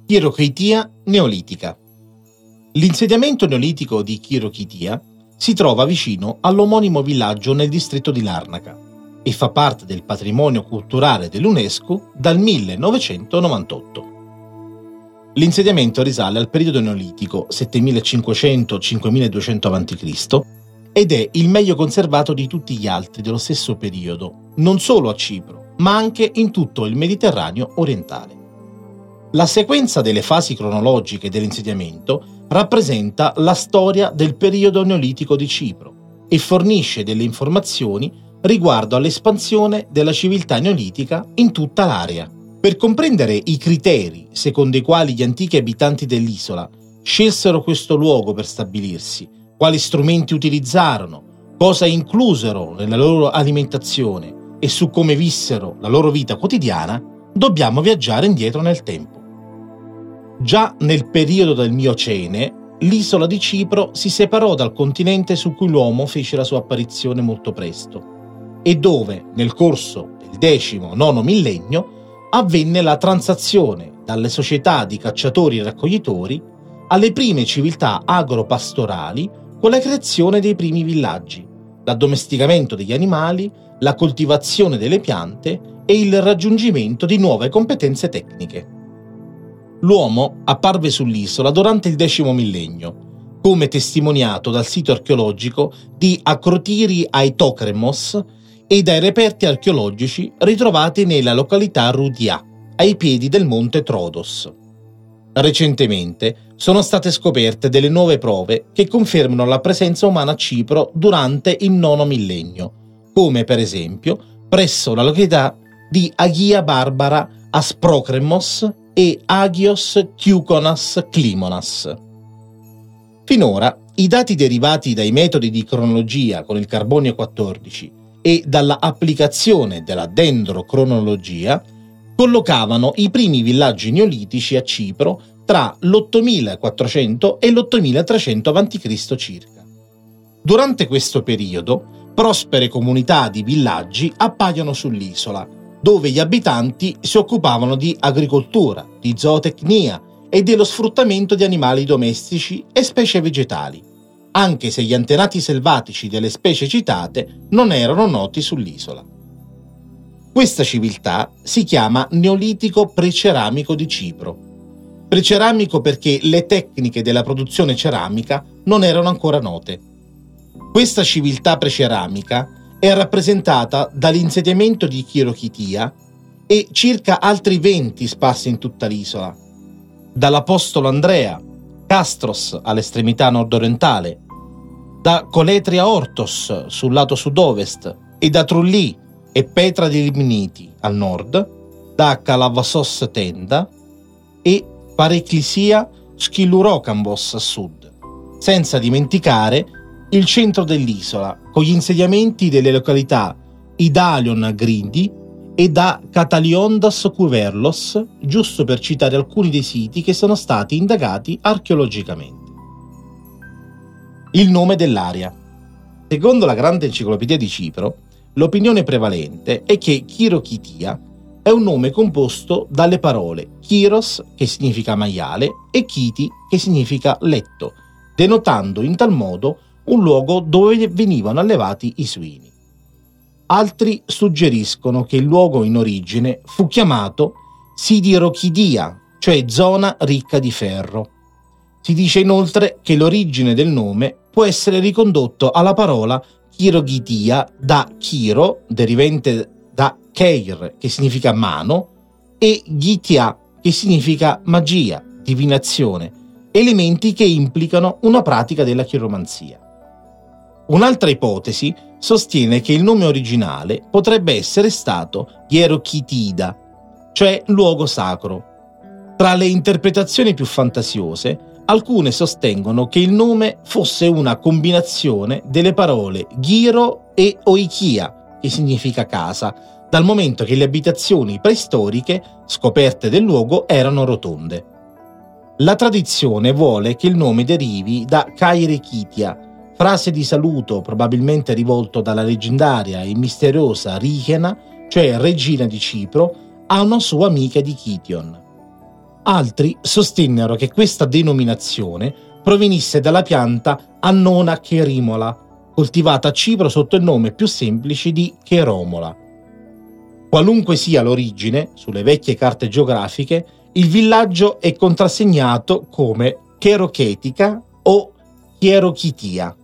Chirokitia neolitica. L'insediamento neolitico di Chirokitia si trova vicino all'omonimo villaggio nel distretto di Larnaca e fa parte del patrimonio culturale dell'UNESCO dal 1998. L'insediamento risale al periodo neolitico 7500-5200 a.C. ed è il meglio conservato di tutti gli altri dello stesso periodo, non solo a Cipro, ma anche in tutto il Mediterraneo orientale. La sequenza delle fasi cronologiche dell'insediamento rappresenta la storia del periodo neolitico di Cipro e fornisce delle informazioni riguardo all'espansione della civiltà neolitica in tutta l'area. Per comprendere i criteri secondo i quali gli antichi abitanti dell'isola scelsero questo luogo per stabilirsi, quali strumenti utilizzarono, cosa inclusero nella loro alimentazione e su come vissero la loro vita quotidiana, dobbiamo viaggiare indietro nel tempo. Già nel periodo del Miocene, l'isola di Cipro si separò dal continente su cui l'uomo fece la sua apparizione molto presto e dove, nel corso del X-IX millennio, avvenne la transazione dalle società di cacciatori e raccoglitori alle prime civiltà agropastorali con la creazione dei primi villaggi, l'addomesticamento degli animali, la coltivazione delle piante e il raggiungimento di nuove competenze tecniche. L'uomo apparve sull'isola durante il X millennio, come testimoniato dal sito archeologico di Akrotiri Aitokremos e dai reperti archeologici ritrovati nella località Rudia, ai piedi del monte Trodos. Recentemente sono state scoperte delle nuove prove che confermano la presenza umana a Cipro durante il IX millennio, come per esempio presso la località di Agia Barbara Asprokremos e Agios Kyukonas Klimonas. Finora, i dati derivati dai metodi di cronologia con il carbonio 14 e dalla applicazione della dendrocronologia collocavano i primi villaggi neolitici a Cipro tra l'8400 e l'8300 a.C. circa. Durante questo periodo, prospere comunità di villaggi appaiono sull'isola, dove gli abitanti si occupavano di agricoltura, di zootecnia e dello sfruttamento di animali domestici e specie vegetali, anche se gli antenati selvatici delle specie citate non erano noti sull'isola. Questa civiltà si chiama Neolitico preceramico di Cipro. Preceramico perché le tecniche della produzione ceramica non erano ancora note. Questa civiltà preceramica è rappresentata dall'insediamento di Chirokitia e circa altri 20 sparsi in tutta l'isola, dall'Apostolo Andrea, Castros all'estremità nord-orientale, da Coletria Ortos sul lato sud-ovest e da Trullì e Petra di Limniti al nord, da Kalavassos Tenda e Pareclisia Schillurokambos a sud, senza dimenticare il centro dell'isola, con gli insediamenti delle località Idalion Grindi e da Cataliondas Cuverlos, giusto per citare alcuni dei siti che sono stati indagati archeologicamente. Il nome dell'area. Secondo la Grande Enciclopedia di Cipro, l'opinione prevalente è che Chirokitia è un nome composto dalle parole Chiros, che significa maiale, e Kiti, che significa letto, denotando in tal modo un luogo dove venivano allevati i suini. Altri suggeriscono che il luogo in origine fu chiamato Sidirokidia, cioè zona ricca di ferro. Si dice inoltre che l'origine del nome può essere ricondotto alla parola Chirogitia da Chiro, derivante da Keir, che significa mano, e Gitia, che significa magia, divinazione, elementi che implicano una pratica della chiromanzia. Un'altra ipotesi sostiene che il nome originale potrebbe essere stato Hierokitida, cioè luogo sacro. Tra le interpretazioni più fantasiose, alcune sostengono che il nome fosse una combinazione delle parole Giro e Oikia, che significa casa, dal momento che le abitazioni preistoriche scoperte del luogo erano rotonde. La tradizione vuole che il nome derivi da Kairekitia, frase di saluto probabilmente rivolto dalla leggendaria e misteriosa Richena, cioè regina di Cipro, a una sua amica di Kition. Altri sostennero che questa denominazione provenisse dalla pianta Annona cherimola, coltivata a Cipro sotto il nome più semplice di cheromola. Qualunque sia l'origine, sulle vecchie carte geografiche, il villaggio è contrassegnato come Cherochetica o Chierochitia.